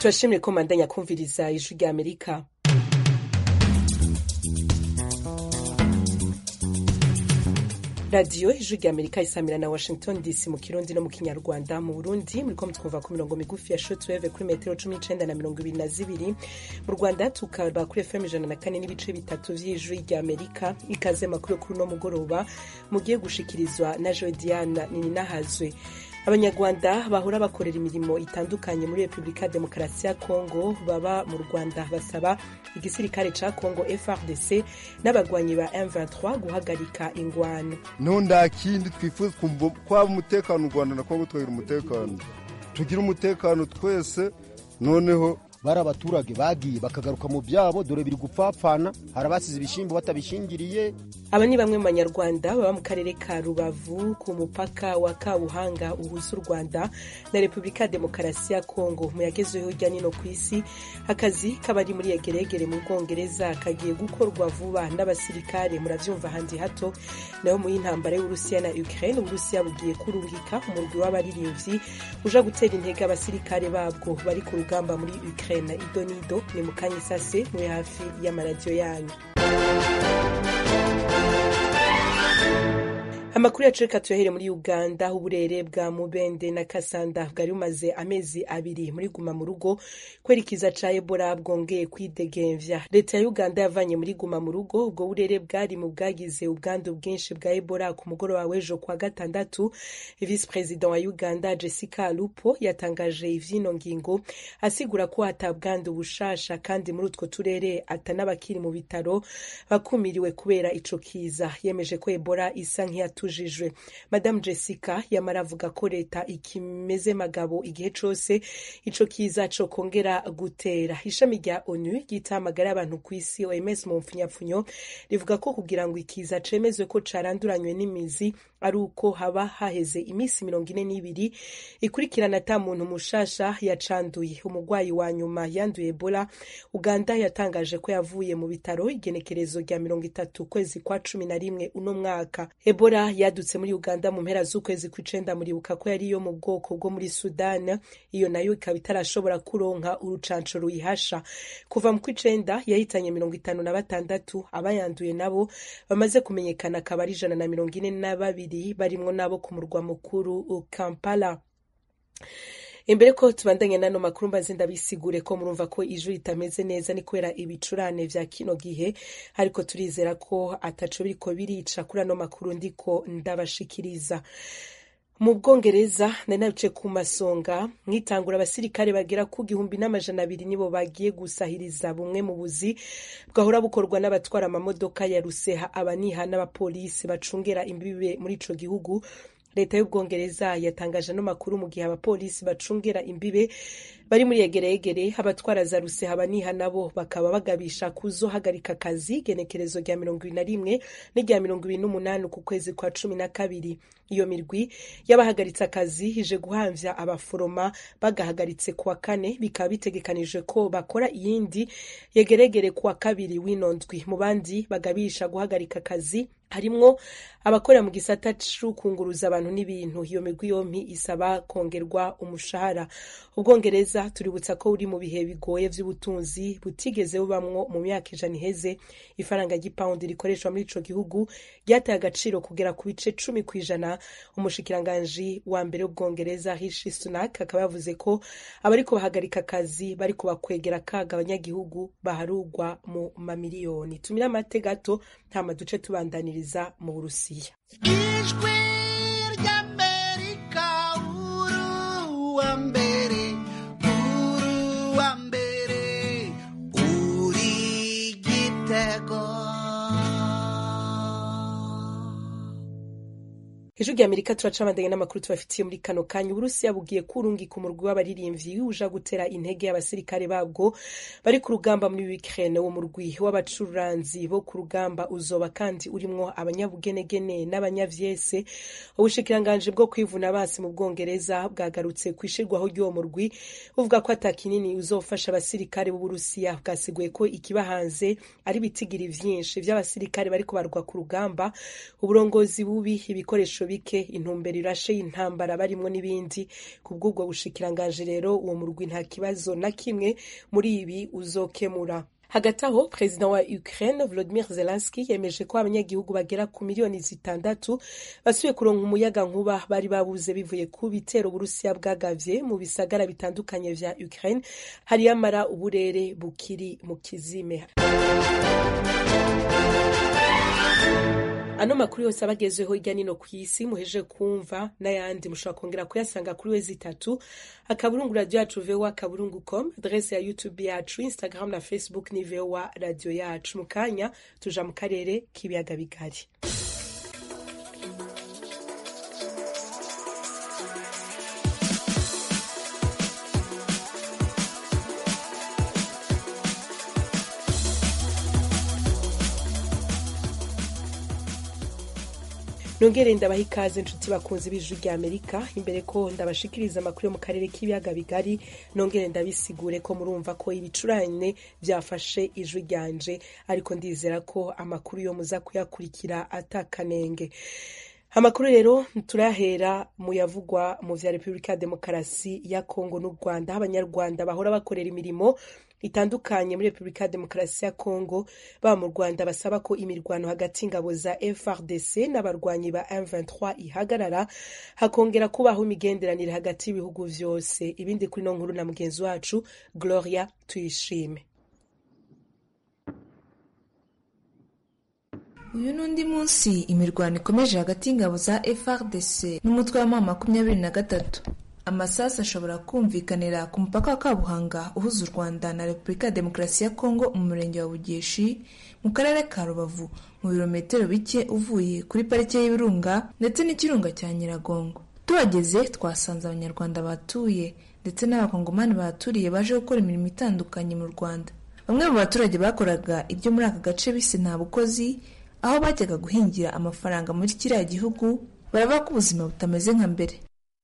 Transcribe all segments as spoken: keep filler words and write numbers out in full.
turashimye ko mandanya kumviriza ijwi rya Amerika. Radio ijwi rya Amerika isamira na Washington D C mu Kirundi no mu Kinyarwanda. Mu Burundi muriko mutwumva ku mirongo migufi ya shortwave kuri metero cumi n'icenda na mirongo ibiri na zibiri. Mu Rwanda tukaba kuri F M ijana na kane n'ibice bitatu vy'ijwi rya Amerika. Ikaze makuru kuri no mugoroba mugiye gushikirizwa na Joe Diana Nininahazwe. Abanyarwanda bahora bakorera imirimo itandukanye muri Republika Demokarasi ya Kongo baba mu Rwanda basaba igisirikare ca Kongo F A R D C n'abagwanyi ba M vingt-trois guhagarika ingwano. Nonda kindi twifuza kwa umutekano u Rwanda na Kongo twera umutekano. Tugira umutekano twese noneho bara abaturage bagiye bakagaruka mu byabo dore biri gupfapfana harabasize ibishimbo batabishingiriye. Aba ni bamwe mu Banyarwanda baba mu karere ka Rubavu ku mupaka wa Kabuhanga uhuza u Rwanda na Republika Demokarasi ya Kongo mu yagezeho hirya no ku isi. Akazi kabari muri yegeregere mu Bwongereza kagiye gukorwa vuba n'abasirikare muravyumva handi hato. Naho mu y'intambara y'Urusiya na Ukraine Uburusiya bugiye kurungika umurwi w'abaririmbyi uja gutera intege abasirikare babwo bari ku rugamba muri Ukraine. Idonido ni mukanye sase muri hafi y'amaradiyo yanyu. Amakuru yacu reka tuyahere muri Uganda. Uburere bwa Mubende na Kasanda bwari bumaze amezi abiri muri guma mu rugo kwerikiza ca Ebola bwongeye kwidegemvya. Leta ya Uganda yavanye muri guma mu rugo ubwo burere bwari mu bwagize ubwandu bwinshi bwa Ebola ku mugoroba w'ejo kwa gatandatu. Vice President wa Uganda Jessica Alupo yatangaje ivyino ngingo asigura ko hatabwandu bushasha kandi muri utwo turere atanabakiri mu bitaro bakumiriwe kubera ico kiza. Yemeje ko Ebola isa nk'iyatu tujijwe. Madame Jessica yamara avuga ko leta ikimeze magabo igihe cose ico kiza co kongera gutera. Ishami rya ONU gitamagara abantu ku isi O M S mu mfunyapfunyo rivuga ko kugira ngo ikiza cemezwe ko caranduranywe n'imizi ari uko haba haheze imisi mirongo ine n'ibiri ikurikirana ata muntu mushasha yacanduye. Umugwayi wa nyuma yanduye Ebola Uganda yatangaje ko yavuye mu bitaro igenekerezo rya mirongo itatu kwezi kwa cumi na rimwe uno mwaka. Ebola yadutse muri Uganda mu mpera z'ukwezi kw'icenda muribuka ko yari yo mu bwoko bwo muri Sudan, iyo nayo ikaba itarashobora kuronka urucanco ruyihasha. Kuva mu kw'icenda yahitanye mirongo itanu na batandatu, abayanduye nabo bamaze kumenyekana akaba ari ijana na mirongo ine na babiri barimwo nabo ku murwa mukuru Kampala. Imbere ko tubandanye nano makuru mbaze ndabisigure ko murumva ko ijwi ritameze neza ni kubera ibicurane vya kino gihe, ariko turizera ko ataco biriko birica kuri ano makuru ndiko ndabashikiriza. Mu Bwongereza nanabice ku masonga mwitangura abasirikare bagera ku gihumbi n'amajana abiri nibo bagiye gusahiriza bumwe mu buzi bwahora bukorwa n'abatwara amamodoka ya ruseha abaniha n'abapolisi bacungera imbibe muri ico gihugu. Leta y'Ubwongereza yatangaje no makuru mu gihe abapolisi bacungera imbibe bari muri yegeregere abatwara za ruseha abaniha nabo bakaba bagabisha kuzohagarika akazi genekerezo rya mirongo ibiri na rimwe n'irya mirongo ibiri n'umunani ku kwezi kwa cumi na kabiri. Iyo mirwi y'abahagaritse akazi ije guhamvya abaforoma bagahagaritse kuwa kane, bikaba bitegekanijwe ko bakora iyindi yegeregere kuwa kabiri w'inondwi. Mu bandi bagabisha guhagarika akazi harimwo abakorera mu gisata c'ukunguruza abantu n'ibintu. Iyo mirwi yompi isaba kongerwa umushahara. Ubwongereza tuributsa ko uri mu bihe bigoye vy'ubutunzi butigeze bubamwo mu myaka ijana iheze. Ifaranga ry'ipaundi rikoreshwa muri ico gihugu ryataye agaciro kugera ku bice cumi kw'ijana. Umushikiranganji wa mbere w'Ubwongereza Rishi Sunak akaba yavuze ko abariko bahagarika akazi bariko bakwegera akaga abanyagihugu baharugwa mu mamiliyoni. Tumira amate gato ntama duce tubandaniriza mu Burusiya. Ijwi ry'Amerika uru wa mbere uru wa mbere uri Gitego. Ijwi rya Amerika turacabandanye n'amakuru tubafitiye muri kano kanya. Uburusiya bugiye kurungika umurwi w'abaririmbyi uja gutera intege abasirikare babwo bari ku rugamba muri Ukraine. Wo murwi w'abacuranzi bo ku rugamba uzoba kandi urimwo abanyabugenegene n'abanyavyese. Ubushikiranganje bwo kwivuna abasi mu Bwongereza bwagarutse kwishirwaho ry'uwo murwi uvuga ko atakinini uzofasha abasirikare b'Uburusiya. Bwasiguye ko ikibahanze ari bitigiri vyinshi vy'abasirikare bariko barwa ku rugamba, uburongozi bubi, ibikoresho bike intumbero irashe y'intambara barimwo n'ibindi. Kubw'ubwo bushikiranganje rero uwo murwi nta kibazo na kimwe muri ibi uzokemura. Hagati aho perezida wa Ukraine Volodymyr Zelensky yemeje ko abanyagihugu bagera ku miliyoni zitandatu basubiye kuronka umuyaga nkuba bari babuze bivuye ku bitero Uburusiya bwagavye mu bisagara bitandukanye vya Ukraine hari yamara uburere bukiri mu kizime. Ano makuru yose abagezeho hirya nino ku isi muheje kumva n'ayandi mushobora kongera kuyasanga kuri wezi itatu akaburungu radio yacu v o a kaburungu point com, adresse ya YouTube yacu, Instagram na Facebook ni v o a radio yacu. Mu kanya tuja mu karere k'ibiyaga bigari. Nongere ndabaha ikaze inshuti bakunze b'Ijwi rya Amerika. Imbere ko ndabashikiriza amakuru yo mu karere k'ibiyaga bigari, nongere ndabisigure ko murumva ko ibicurane byafashe ijwi ryanje, ariko ndizera ko amakuru yo muza kuyakurikira atakanenge. Amakuru rero turahera mu yavugwa mu vya Republika ya Demokarasi ya Kongo n'u Rwanda. Abanyarwanda bahora bakorera imirimo itandukanye muri Republika ya Demokarasi ya Kongo ba mu Rwanda basaba ko imirwano hagati ingabo za F A R D C n'abarwanyi ba M vingt-trois ihagarara hakongera kubaho imigenderanire hagati y'ibihugu vyose. Ibindi kuri no nkuru na mugenzi wacu Gloria Tuyishime. Uyu nundi munsi imirwano ikomeje hagati y'ingabo za F A R D C n'umutwe wa makumyabiri na gatatu. Amasasi ashobora kumvikanira ku mupaka wa Kabuhanga uhuza u Rwanda na Republika ya Demokarasi ya Kongo mu murenge wa Bugeshi mu karere ka Rubavu mu birometero bike uvuye kuri parike y'Ibirunga ndetse n'ikirunga cya Nyiragongo. Tuhageze twasanze abanyarwanda batuye ndetse n'abakongomani baturiye baje gukora imirimo itandukanye mu Rwanda. Bamwe mu baturage bakoraga ibyo muri aka gace bise nta bukozi, aho bajyaga guhingira amafaranga muri kiriya gihugu, baravuga ko ubuzima butameze nka mbere.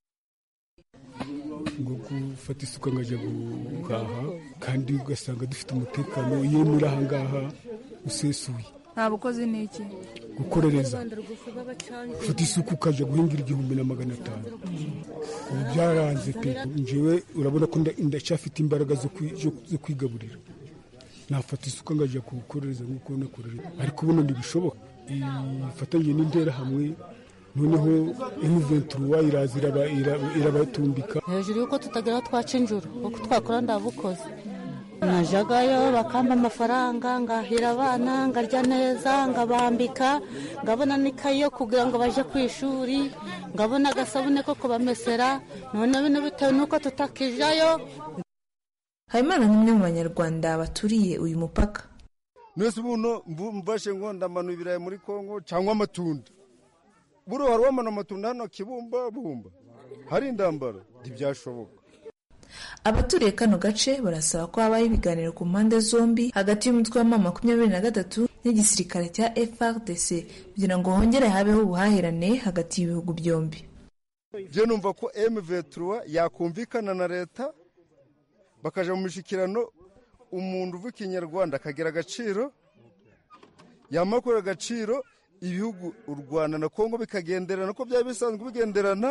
Ngo gufata isuka ngaje guhaha kandi ugasanga dufite umutekano iyo muri aha ngaha usesuye. Nta bukozi ni iki? Gukorereza. Ufite isuka ukaje guhingira igihumbi na magana atanu. Ubu byaranze pe. Njyewe urabona ko ndacyafite imbaraga zo kwigaburira. Nafata isuka ngaje gukorereza nk'uko nakorera. Ariko ubuno ntibishoboka. Ifatanye n'indera hamwe noneho M vingt-trois irazira irabatumbika hejuru yuko tutagira twacinjura uko twakora ndabukoze. Najagayo bakamba amafaranga ngahira abana ngarya neza ngabambika ngabona nikayo kugira ngo baje ku ishuri ngabona gasabune ko kubamesera none bino bitewe nuko tutakijayo. Habimana n'umwe mu banyarwanda baturiye uyu mupaka. Nese buno mbashe ngo ndamanu ibirayi muri Kongo cyangwa amatunda. Buro harwamana amatunda hano Kibumba bumba. Hari indambara ntibyashoboka. Abaturiye kano gace barasaba ko habaho ibiganiro ku mpande zombi hagati y'umutwe wa makumyabiri na gatatu n'igisirikare cya F A R D C kugira ngo hongere habeho ubuhahirane hagati y'ibihugu byombi. Je numva ko M vingt-trois yakumvikana na leta bakaja mu mishikirano, umuntu uvuga Kinyarwanda akagira agaciro, yamakora agaciro, ibihugu u Rwanda na Kongo bikagenderana ko bya bisanzwe bigenderana.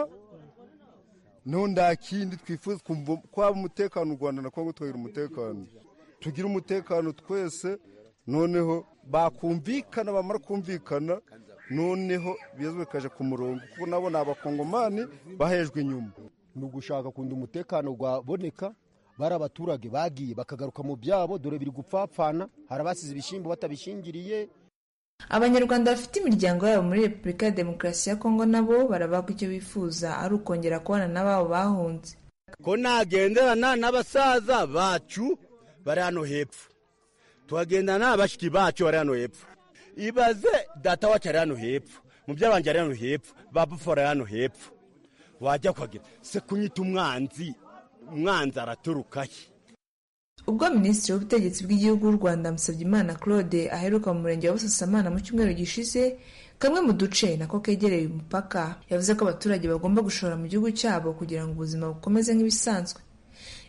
No ndakindi twifuza kwa umutekano u Rwanda na Kongo twagira umutekano, tugira umutekano twese, noneho bakumvikana bamara kumvikana, noneho bizwe kaje ku murongo kuko nabo nabakongomani bahejwe inyuma. Nugushaka kundi umutekano gwaboneka, bari abaturage bagiye bakagaruka mu byabo dore biri gupfapfana, harabasize ibishimbo batabishingiriye. Abanyarwanda bafite imiryango yabo muri Republika ya Demokarasi ya Kongo nabo baravuga icyo bifuza ari ukongera kubana n'ababo bahunze. Ko nagenderana n'abasaza bacu bari hano hepfo, tuhagendana n'abashiki bacu bari hano hepfo. Ibaze data wacu ari hano hepfo, mu byabanje ari hano hepfo, babufora hano hepfo. Wajya kwagira se kunyita umwanzi, umwanzi araturukaye. Ubwo Minisitiri w'Ubutegetsi bw'Igihugu w'u Rwanda Musabyimana Claude aheruka mu murenge wa Busasamana mu cyumweru gishize kamwe mu duce nako kegereye umupaka, yavuze ko abaturage bagomba gushora mu gihugu cyabo kugira ngo ubuzima bukomeze nk'ibisanzwe.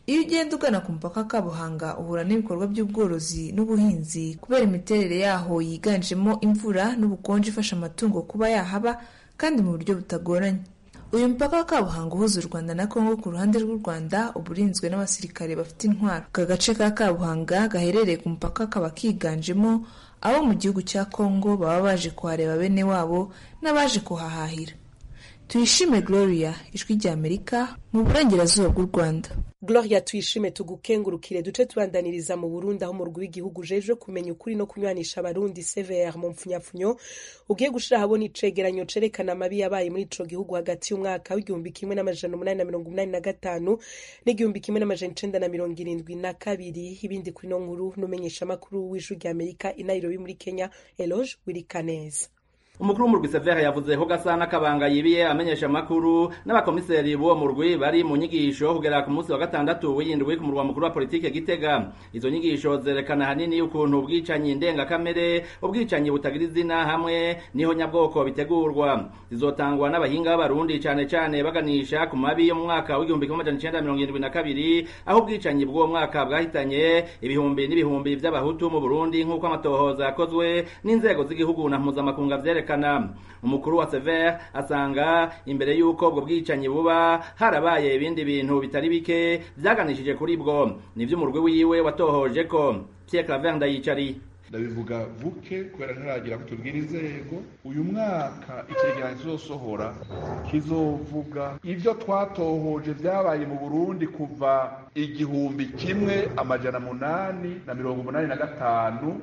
iyo ugenda ugana ku mupaka Kabuhanga uhura n'ibikorwa by'ubworozi n'ubuhinzi kubera imiterere yaho yiganjemo imvura n'ubukonje ifasha amatungo kuba yahaba kandi mu buryo butagoranye. Uyu mupaka wa Kabuhanga uhuza u Rwanda na Kongo ku ruhande rw'u Rwanda uburinzwe n'abasirikare bafite intwaro. Aka gace ka Kabuhanga gaherereye ku mupaka kaba kiganjemo abo mu gihugu cya Kongo baba baje kuhareba bene wabo n'abaje kuhahahira. Tuyishime Gloria, Ijwi ry'Amerika mu burengerazuba bw'u Rwanda. Gloria Tuyishime, tugukengurukire duce tubandaniriza mu Burundi aho umurwi w'igihugu ujejwe kumenya ukuri no kunywanisha abarundi C V R mu mpfunyapfunyo ugiye gushira habona icegeranyo cerekana amabi yabaye muri ico gihugu hagati y'umwaka w'igihumbi kimwe n'amajana umunani na mirongo umunani na gatanu n'igihumbi kimwe n'amajana icenda na mirongo irindwi na kabiri. Ibindi kuri no nkuru n'umenyesha makuru w'Ijwi ry'Amerika i Nairobi muri Kenya, Eloge Wirikaneza. Umukuru w'umurwi Severe yavuze ko Gasana Kabanga yibiye amenyesha makuru n'abakomiseri b'uwo murwi bari mu nyigisho kugera ku munsi wa gatandatu w'indwi ku murwa mukuru wa politike Gitega. Izo nyigisho zerekana hanini ukuntu ubwicanyi ndengakamere, ubwicanyi butagira izina hamwe niho nyabwoko bitegurwa. Zizotangwa n'abahinga b'abarundi cane cane baganisha ku mabi yo mu mwaka w'igihumbi kimwe n'amajana icenda na mirongo irindwi na kabiri aho ubwicanyi bw'uwo mwaka bwahitanye ibihumbi n'ibihumbi vy'abahutu mu Burundi nk'uko amatohoza yakozwe n'inzego z'igihugu na mpuzamakungu vyereka. Umukuru wa Severe asanga imbere yuko ubwo bwicanyi buba harabaye ibindi bintu bitari bike vyaganishije kuri bwo nivyo umurwi wiwe watohoje ko. Pierre Claver Ndayicari ndabivuga vuke kubera ntaragira kutubwira inzego. Uyu mwaka icegeranyo kizosohora kizovuga ivyo twatohoje vyabaye mu Burundi kuva igihumbi kimwe amajana munani na mirongo umunani na gatanu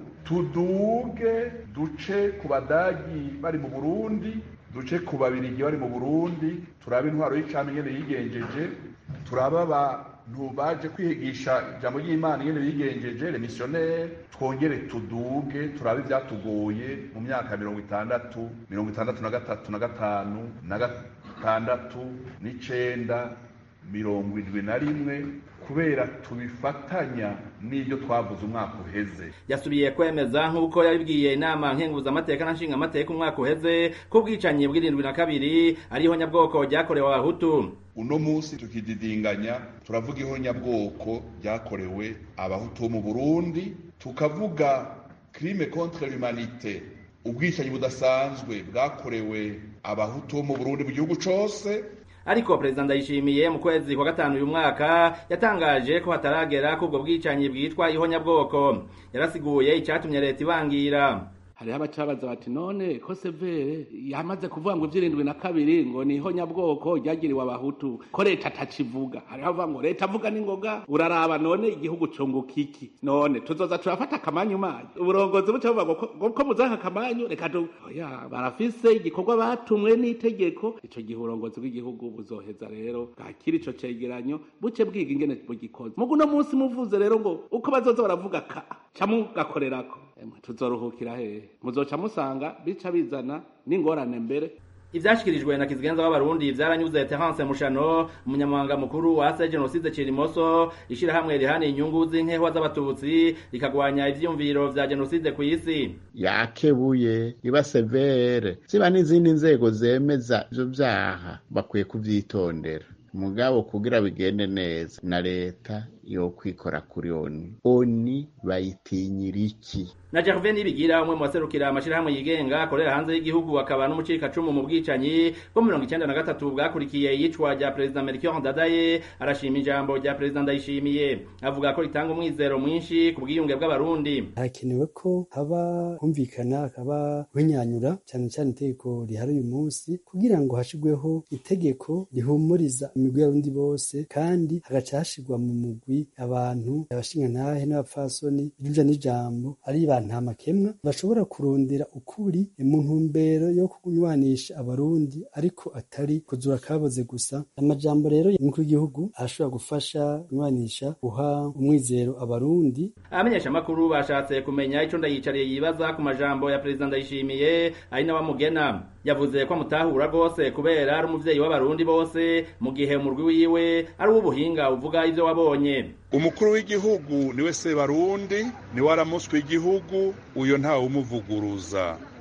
tuduge duce ku badagi bari mu Burundi, duce ku babirigi bari mu Burundi, turabe intwaro y'icami nyene yigenjeje, turaba abantu baje kwigisha ijambo ry'Imana nyene bigenjeje les missionnaires, twongere tuduge turabe ivyatugoye mu myaka mirongo itandatu mirongo itandatu na gatatu na gatanu na gatandatu n'icenda mirongo indwi na rimwe kubera tubifatanya n'ibyo twavuze umwaka uheze. Yasubiye kwemeza nk'uko yabibwiye inama nkenguza amateka na nshinga amateka umwaka uheze ko bwicanyi bw'irindwi na kabiri ariho nyabwoko ryakorewe abahutu. Uno munsi tukididinganya turavuga iho nyabwoko ryakorewe abahutu mu Burundi, tukavuga crime contre l'humanité, ubwicanyi budasanzwe bwakorewe abahutu mu Burundi mu gihugu cose. Ariko Perezida Ndayishimiye mu kwezi kwa gatanu uyu mwaka yatangaje ko hataragera kubwo bwicanyi bwitwa ihonyabwoko. Yarasiguye icyatumye leta ibangira. Hariho abacabaza bati none ko Severe yamaze kuvuga ngo ivy'irindwi na kabiri ngo ni ihonyabwoko ryagiriwe abahutu ko leta atacivuga. Hariho avuga ngo leta avuga n'ingoga uraraba none igihugu conguka iki, none tuzoza turafata akamanyu manyu uburongozi buca buvuga ngo ko muzanka akamanyu reka tu oya barafise igikorwa batumwe n'itegeko. Ico gihe uburongozi bw'igihugu buzoheza rero bwakira ico cegeranyo buce bwiga ingene bugikoze. Mugu no munsi muvuze rero ngo uko bazoza baravuga ka camugakorerako tuzoruhukira hehe, muzoca musanga bica bizana n'ingorane mbere. Ivyashikirijwe na kizigenza w'abarundi vyaranyuze Terence Mushano, umunyamabanga mukuru wa ase genocide Cirimoso, ishirahamwe rihana inyungu z'inkeho z'abatutsi rikagwanya ivyumviro vya genocide ku isi. Yakebuye iba Severe ziba n'izindi nzego zemeza ivyo vyaha bakwiye kuvyitondera. Mugabo kugira bigende neza na leta yo kwikora kuri oni oni bayitinyira iki. Na Gervais Nibigira umwe mu baserukira amashirahamwe yigenga akorera hanze y'igihugu akaba n'umucika cumu mu bwicanyi bwo mirongo icenda na gatatu bwakurikiye yicwa rya Perezida Melchior Ndadaye, arashima ijambo rya Perezida Ndayishimiye avuga ko ritanga umwizero mwinshi ku bwiyunge bw'abarundi. Hakenewe ko haba humvikana akaba winyanyura cyane cyane itegeko rihari uyu munsi kugira ngo hashigweho itegeko rihumuriza imigwi y'abarundi bose kandi hagaca hashigwa mu mugwi abantu abashingantahe n'abapfasoni ijuja n'ijambo ari nta makemwa bashobora kurondera ukuri mu ntumbero yo kunywanisha abarundi ariko atari kuzura kaboze gusa. Amajambo rero y'umukuru w'igihugu ashobora gufasha kunywanisha guha umwizero abarundi. Abamenyesha makuru bashatse kumenya ico Ndayicariye yibaza ku majambo ya Perezida Ndayishimiye ari n'abamugena. Yavuze ko amutahura rwose kubera ari umuvyeyi w'abarundi bose mu gihe umurwi wiwe ari uw'ubuhinga uvuga ivyo wabonye. Umukuru w'igihugu niwe se barundi, niwe aramuswe igihugu, uyo ntawe umuvuguruza.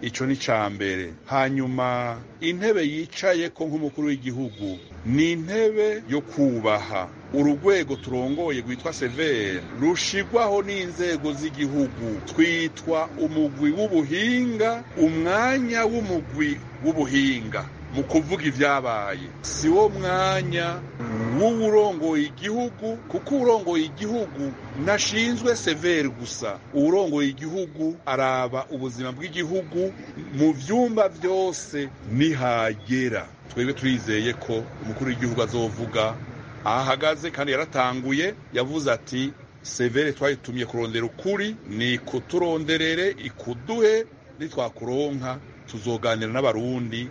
ico ni ca mbere. Hanyuma intebe yicaye ko nk'umukuru w'igihugu ni intebe yo kubaha urugwego turongoye rwitwa severe rushigwaho n'inzego z'igihugu twitwa umugwi w'ubuhinga, umwanya w'umugwi w'ubuhinga mu kuvuga ivyabaye si wo mwanya w'uwurongoye igihugu, kuko urongoye igihugu nashinzwe severe gusa. uwurongoye igihugu araba ubuzima bw'igihugu mu vyumba vyose nihagera. Twebwe turizeye ko umukuru w'igihugu azovuga ahagaze, kandi yaratanguye yavuze ati severe twayitumye kurondera ukuri, ni kuturonderere ikuduhe, nitwakuronka tuzoganira n'abarundi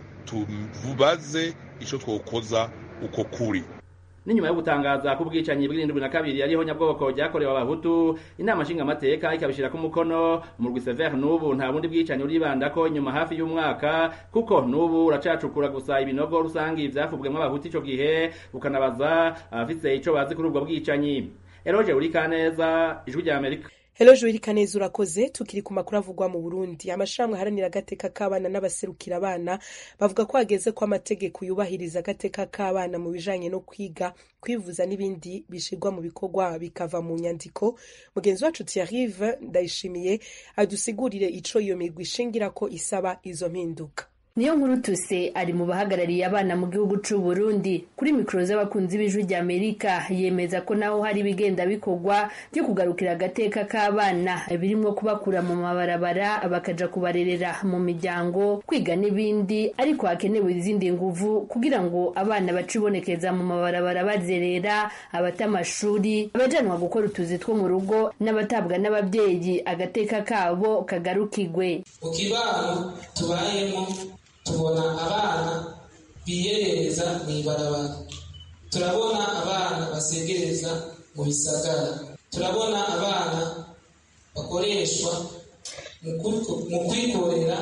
tubaze ico twokoza uko kuri. Ninyuma yo gutangaza ko ubwicanyi bw'irindwi na kabiri ariho nyabwoko ryakorewe abahutu, inama nshingamateka ikabishira ku mukono. Umurwi severe n'ubu nta bundi bwicanyi uribandako nyuma hafi y'umwaka, kuko n'ubu uracacukura gusa ibinogo rusangi vyafubwemwo abahutu ico gihe, ukanabaza abafise ico bazi kuri ubwo bwicanyi. Eroje Urikaneza, Ijwi rya Amerika. Hello Joel Kaneza urakoze. Tukiri ku makuru avugwa mu Burundi, amashirahamwe haranira agateka k'abana n'abaserukira abana bavuga ko hageze ko amategeko yubahiriza agateka k'abana mu bijanye no kwiga, kwivuza n'ibindi bishirwa mu bikorwa bikava mu nyandiko. Mugenzi wacu Thierry Ndayishimiye adusigurire ico iyo migwi ishingira ko isaba izo mpinduka. Niyo nkuru tuse ari mu bahagarariye abana mu gihugu c'u Burundi. Kuri mikro z'abakunzi b'Ijwi rya Amerika yemeza ko naho hari bigenda bikorwa byo kugarukira agateka k'abana birimwo kubakura mu mabarabara bakaja kubarerera mu miryango, kwiga n'ibindi, ariko hakenewe izindi nguvu kugira ngo abana bacibonekeza mu mabarabara bazerera, abata amashuri, abajanwa gukora utuzi two mu rugo, n'abatabwa n'abavyeyi agateka kabo kagarukigwe. Ukibano tubayemo tubona abana biyerereza mw'ibarabara, turabona abana basegereza mu bisagara, turabona abana bakoreshwa mu kwikorera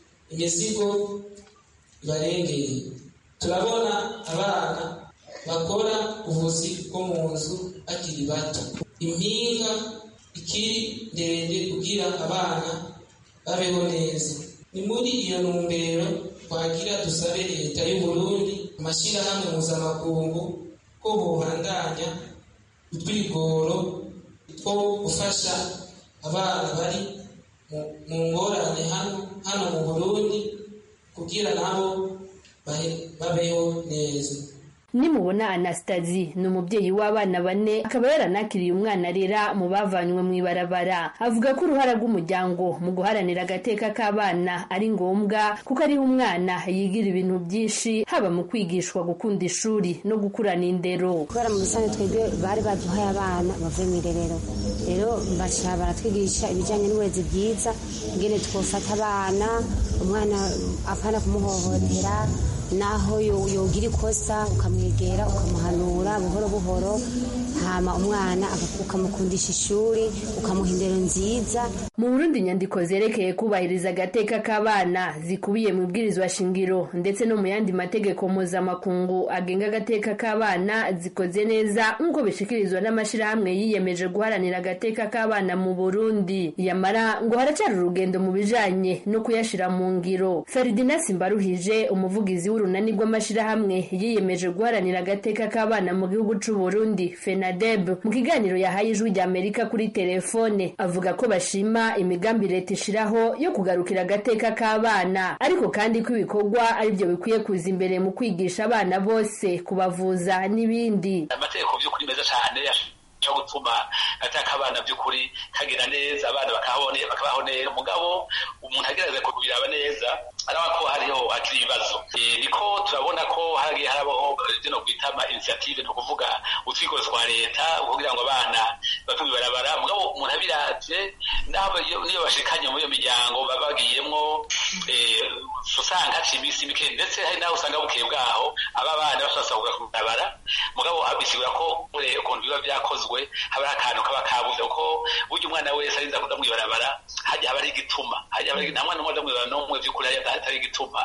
imizigo ibarengeye, turabona abana bakora ubuzi bwo mu nzu bakiri bato. Impinga ikiri ndende kugira abana babeho neza. Ni muri iyo ntumbero twagira dusabe leta y'u Burundi, amashirahamwe mpuzamakungu ko bohandanya utwigoro two gufasha abana bari mu ngorane hano mu Burundi kugira nabo babeho neza. Nimubona Anastasie ni umubyeyi w'abana bane, akaba yaranakiriye umwana rera mu bavanywe mu ibarabara. Avuga ko uruhara rw'umuryango mu guharanira agateka k'abana ari ngombwa, kuko ariho umwana yigira ibintu byinshi, haba mu kwigishwa gukunda ishuri no gukurana indero. Kubera mu bisanzwe twebwe bari baduhaye abana bavuye mu irerero, rero baca baratwigisha ibijyanye n'uburezi bwiza, ingene twofata abana, umwana apana kumuhohotera, naho yogira ikosa ukamwegera ukamuhanura buhoro buhoro, hama umwana ukamukundisha ishuri, ukamuha indero nziza. Mu Burundi inyandiko zerekeye kubahiriza agateka k'abana zikubiye mu bwirizwa shingiro ndetse no mu yandi mategeko mpuzamakungu agenga agateka k'abana zikoze neza, nk'uko bishikirizwa n'amashirahamwe yiyemeje guharanira agateka k'abana mu Burundi. Yamara ngo haracari urugendo mu bijanye no kuyashira mu ngiro. Ferdinand Simbaruhije, umuvugizi w'urunani rw'amashirahamwe yiyemeje guharanira agateka k'abana mu gihugu c'u Burundi FENADEB, mu kiganiro yahaye Ijwi rya Amerika kuri telefone, avuga ko bashima imigambi leta ishiraho yo kugarukira agateka k'abana, ariko kandi ko ibikorwa ari byo bikwiye kuza imbere mu kwigisha abana bose, kubavuza n'ibindi. Amategeko by'ukuri meza cyane cyo gutuma agateka abana by'ukuri kagira neza, abana bakabone bakabaho neza. Mugabo umuntu agerageza kubiraba neza araba ko hariho akiri ibibazo. Niko turabona ko hagiye harabaho zino kwitama initiative, no kuvuga utwigoro twa leta kugira ngo abana bave mu barabara. Mugabo umuntu abiravye nabo iyo bashikanye mu iyo miryango babagiyemwo usanga cimisi mike, ndetse hari naho usanga bukeye bwaho aba bana bashobora ku barabara. Mugabo abisigura ko ure ukuntu biba vyakozwe haba akantu kaba kabuze, ko burya umwana wese arinza kuja mu barabara hajya haba ari igituma, hajya haba nta mwana umwe mu barabara n'umwe vy'ukuri atari igituma. Ku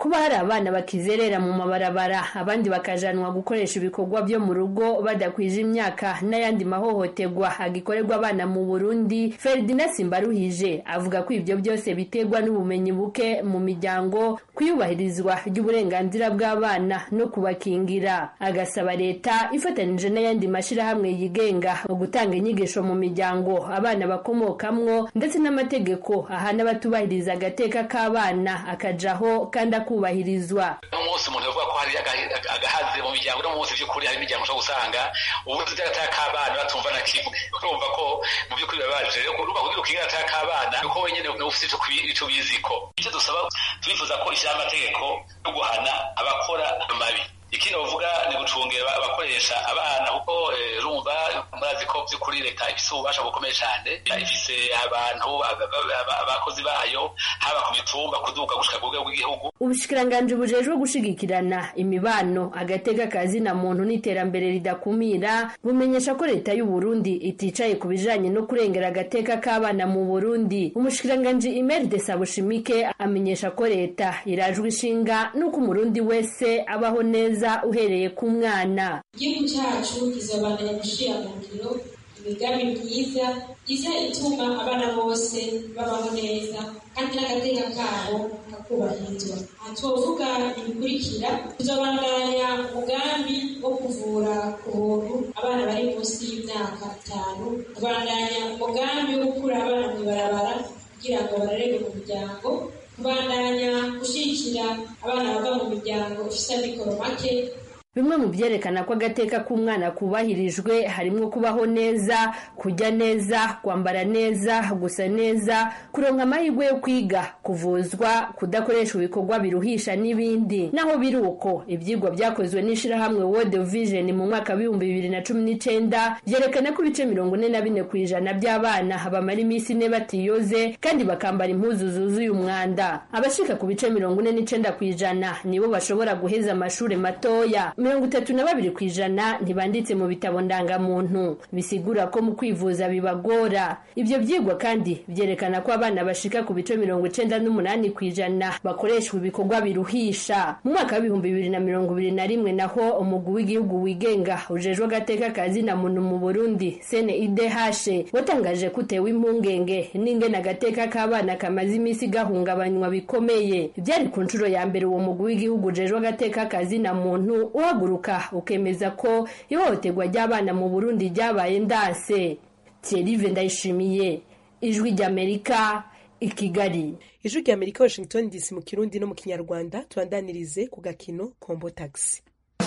kuba hari abana bakizerera mu mabarabara abandi bakajanwa gukoresha ibikorwa byo mu rugo badakwije imyaka n'ayandi mahohoterwa agikorerwa abana mu Burundi, Ferdinand Simbaruhije avuga ko ibyo byose biterwa n'ubumenyi buke mu miryango, kuyubahirizwa ry'uburenganzira bw'abana no kubakingira. Agasaba leta ifatanije n'ayandi mashirahamwe yigenga gutanga inyigisho mu miryango abana bakomokamwo ndetse n'amategeko ahana batubahiriza agateka k'abana akajaho kandi akubahirizwa. Umunsi umuntu avuga ko hari agahaze mu miryango no munsi by'ukuri hari imiryango ushobora gusanga ubuzi bw'agateka k'abana batumva na kimwe. Urumva ko mu by'ukuri babaje rero urumva kugira ukingira agateka k'abana uko wenyene ufite icyo ubiziko. Icyo dusaba twifuza ko ishyira amategeko yo guhana abakora amabi. Ikindi bavuga ni gucungera abakoresha abana kuko rumva murazi ko by'ukuri leta ifise ububasha bukomeye cyane, ifise abantu abakozi bayo haba ku mitumba kuduka gushika ku rwego rw'igihugu. Ubushikiranganje bujejwe gushigikirana imibano agateka kazi na muntu n'iterambere ridakumira bumenyesha ko leta y'u Burundi iticaye ku bijanye no kurengera agateka k'abana mu Burundi. Umushikiranganje Imelda Sabushimike amenyesha ko leta irajwe ishinga nuko umurundi wese abaho neza uhereye ku mwana. Igihugu cyacu kizobandanya gushira mu ngiro imigambi myiza iza ituma abana bose babaho neza kandi n'agateka kabo kakubahirizwa. Aha twovuga ibikurikira: tuzobandanya umugambi wo kuvura ku buntu abana bari munsi y'imyaka itanu, kubandanya umugambi wo gukura abana mw'ibarabara kugira ngo barererwe mu miryango, kubandanya gushigikira abana bava mu miryango ifise amikoro make. Bimwe mu byerekana ko agateka k'umwana kubahirijwe harimo kubaho neza, kujya neza, kwambara neza, gusa neza, kuronka amahirwe yo kwiga, kuvuzwa, kudakoresha ibikorwa biruhisha n'ibindi. Naho biri uko, ibyigwa byakozwe n'ishirahamwe World Vision mu mwaka w'ibihumbi bibiri na cumi n'icenda byerekana ko ibice mirongo ine na bine kw'ijana by'abana bamara iminsi ine batiyoze kandi bakambara impuzu zuzuye umwanda. Abashika ku bice mirongo ine n'icenda kw'ijana nibo bashobora guheza amashuri matoya. mirongo itatu na babiri kw'ijana ntibanditse mu bitabo ndangamuntu, bisigura ko mu kwivuza bibagora. Ibyo byigwa kandi byerekana ko abana bashika ku bice mirongo icenda n'umunani kw'ijana bakoreshwa ibikorwa biruhisha. Mu mwaka w'ibihumbi bibiri na mirongo ibiri na rimwe naho umugwi w'igihugu wigenga ujejwe agateka kazi na muntu mu Burundi C N I D H watangaje ko utewe impungenge n'ingene agateka k'abana kamaze imisi gahungabanywa bikomeye. Byari ku nshuro ya mbere uwo mugwi w'igihugu ujejwe agateka kazi na muntu uhaguruka ukemeza ko ihohoterwa ry'abana mu Burundi ryabaye ndanse. Thierry Vendayishimiye, Ijwi ry'Amerika, i Kigali. Ijwi ry'Amerika, Washington D C mu Kirundi no mu Kinyarwanda. Tubandanirize ku gakino Kombo Taxi.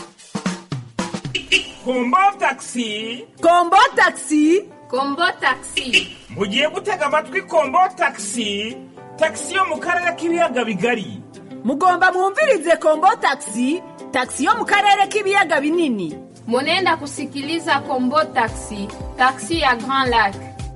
Kombo Taxi, Kombo Taxi, Kombo Taxi. Mugiye gutega amatwi Kombo Taxi, taxi yo mu karere k'ibiyaga bigari. Mugomba mwumvirize Kombo Taxi, taxi yo mu karere k'ibiyaga binini. Munenda kusikiliza Kombo Taxi, taxi ya Grand Lac.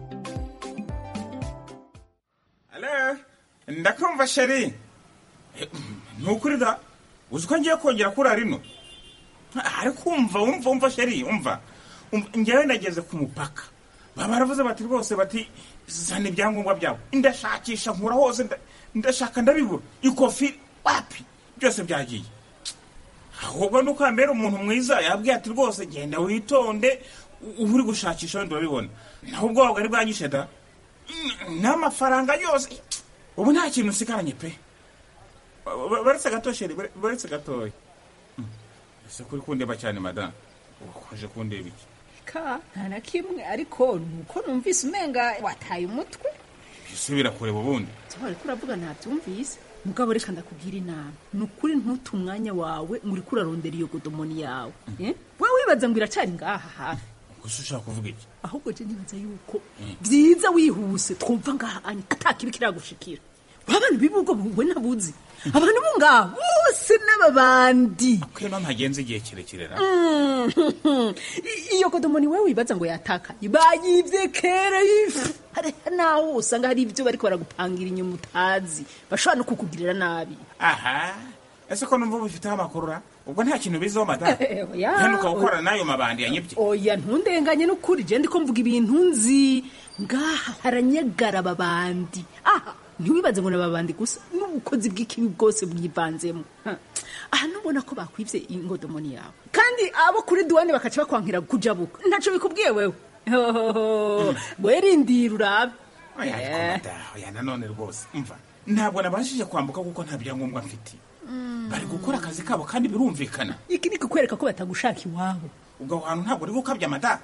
Hello, ndakumva sheri. Nukuri da, uziko ngiye kongera kura rino. Ariko umva, umva, umva sheri, umva. Ngewe ndageze ku mupaka. Babaravuze bati rwose bati zana ibyangombwa byawe. Ndashakisha nkura hose, ndashaka ndabibura. Ikofi wapi? Byose byagiye. Ahubwo nuko ambera umuntu mwiza yabwiye ati rwose genda witonde uri gushakisha wenda urabibona. Naho ubwo bwari bwanyishe da. N'amafaranga yose. Ubu nta kintu sikaranye pe. Baretse gatosheri, baretse gatoya. Ese kuri kundeba cyane madam. Ukoje kundeba iki? Ka nta kimwe ariko nuko numvise umenga wataye umutwe. Bisubira kureba ubundi. Twari kuravuga ntabyumvise. Mugabo reka ndakubwira inama. Nukuri ntuta umwanya wawe muri kurarondera iyo godomoni yawe. Eh? Wewe wibaza ngo iracari ngaha hafi. Gusa ushaka kuvuga iki? Ahubwo je nibaza yuko byiza wihuse twumva ngaha anya ataki bikiragushikira. Abantu bibugo buwe nabuzi. Abantu bunga bose n'ababandi. Kwema ntagenze igihe kirekire ra. Iyo godomoni wewe wibaza ngo yataka. Bayivye kera ifu. Hari naho usanga hari ibyo bariko baragupangira inyuma utazi. Bashobora no kukugirira nabi. Aha. Ese ko numva bifite amakuru ra? Ubwo nta kintu bizo madam. Henuka ukora nayo mabandi yanyibye. Oya ntundenganye n'ukuri je ndiko mvuga ibintu nzi. Ngaha haranyegara babandi. Aha. ntiwibaze ngo nababandi gusa n'ubukozi bw'ikibi bwose bwivanzemo aha nubona ko bakwivye ingodomoni yawe kandi abo kuri duwane bakaca bakwankira kujabuka ntaco bikubwiye wewe werindira urabe oya nanone rwose umva ntabwo nabashije kwambuka kuko nta byangombwa mfite bari gukora akazi kabo kandi birumvikana iki ni kukwereka ko batagushaka iwabo ubwo hantu ntabwo uri gukabya amata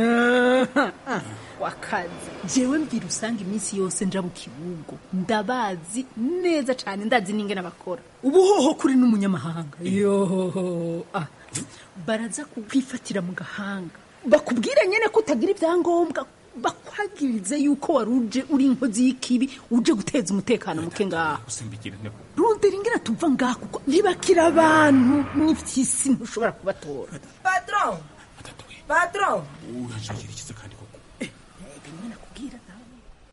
wakaza jewe mbwira usanga iminsi yose nja bukibugo ndabazi neza cyane ndazi n'ingene bakora ubuhoho kuri n'umunyamahanga yohoho ah baraza kukwifatira mu gahanga bakubwira nyene ko utagira ibyangombwa bakwagirize yuko waruje uri inkozi y'ikibi uje guteza umutekano muke ngaho usimbikira nteko rundera ingene tuva ngaho kuko ntibakira abantu n'ifyisi ntushobora kubatora patron patron urashakira ikiza kandi koko eh bimwe nakubwira nawe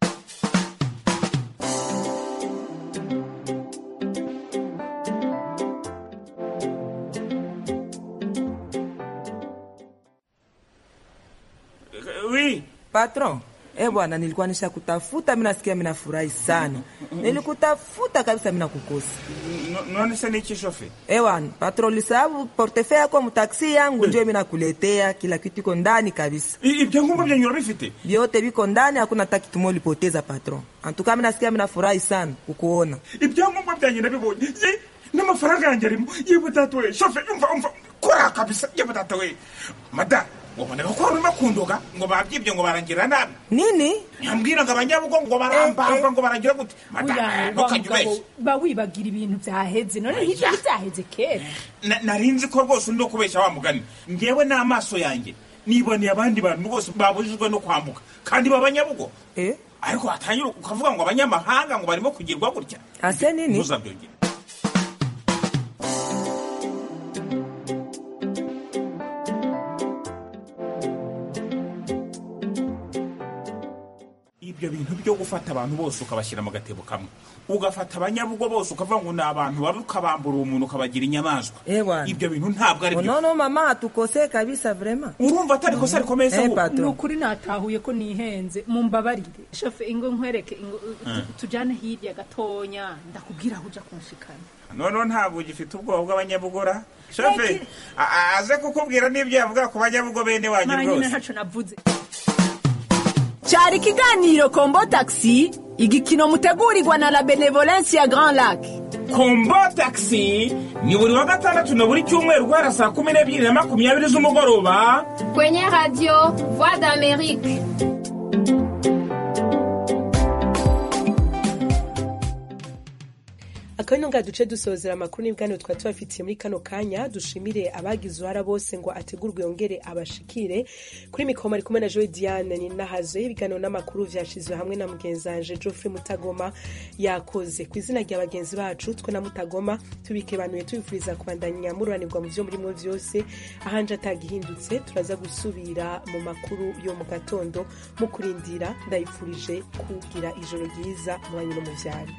oui patron. Eh bwana, nilikuwa nisha kutafuta, mimi nasikia mimi nafurahi sana. Nilikutafuta kabisa mimi nakukosa. Nani sasa niki shofe? Eh bwana, patron lisabu portefeuille yako mtaxi yangu ndio mimi nakuletea, kila kitu iko ndani kabisa. Ibyangombwa byanyu urabifite? Vyote biko ndani, hakuna hata kitu moja ulipoteza patron. Antuka mimi nasikia mimi nafurahi sana kukuona. Ibyangombwa byanyu nabibonye. Eh, n'amafaranga yanjye arimo. Yebo tatwe, shofe umva umva kora kabisa. Yebo tatwe. Mada wabona ko ari makundoga ngo babyibye ngo barangira nabi nini nyambwira ngo abanyabugo ngo barambamba ngo barangira gute mata bakajubesha bawibagira ibintu byaheze none hije byaheze kera narinzi ko rwose ndo kubesha wa mugani ngewe n'amaso yanjye niboneye abandi bantu bose babujijwe no kwambuka kandi babanyabugo eh ariko atanyira ukavuga ngo abanyamahanga ngo barimo kugirwa gutya ase nini muzabyongera ibyo bintu byo gufata abantu bose ukabashyira mu gatebo kamwe ugafata abanyabugo bose ukavuga ngo ni abantu wari ukabambura umuntu ukabagira inyamaswa ibyo bintu ntabwo ari byo no no mama tukose kabisa vraiment urumva atari kosa rikomeye se nukuri natahuye ko nihenze mumbabarire chef ingo nkwereke tujane hirya gatonya ndakubwira aho uja kunshikana none ntabwo ugifite ubwoba bw'abanyabugora chef aze kukubwira n'ibyo yavuga ku banyabugo bene wanyu rwose manyine ntaco navuze cyari kiganiro Kombo Taxi igikino mutegurirwa na la Benevolence ya Grand Lac. Kombo Taxi ni buri wa gatandatu na buri cyumweru guhera saa kumi n'ebyiri na makumyabiri z'umugoroba kwenye radio Voix d'Amérique. akabino nga duce dusozera amakuru n'ibwaniro twa tubafitiye muri kano kanya dushimire abagize uruhara bose ngo ategurwe yongere abashikire kuri mikoma ari kumwe na Joy Diane ni nahazo y'ibiganiro n'amakuru vyashizwe hamwe na mugenzanje Geoffrey Mutagoma yakoze ku izina rya bagenzi bacu twe na Mutagoma tubike banuye tubifuriza kubandanya mururanirwa mu byo murimo vyose ahanje atagihindutse turaza gusubira mu makuru yo mu gatondo mu kurindira ndayifurije kugira ijoro ryiza mu banyu no mu vyari.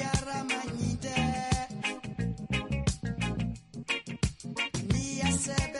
Sebe